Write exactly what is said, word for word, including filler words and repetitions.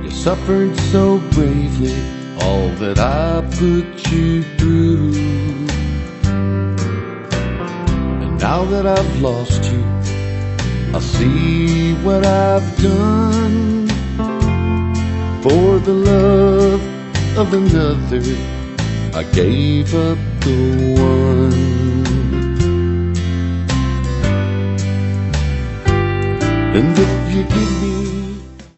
You suffered so bravely all that I put you through. And now that I've lost you, I see what I've done. For the love of another, I gave up the one. And if you give me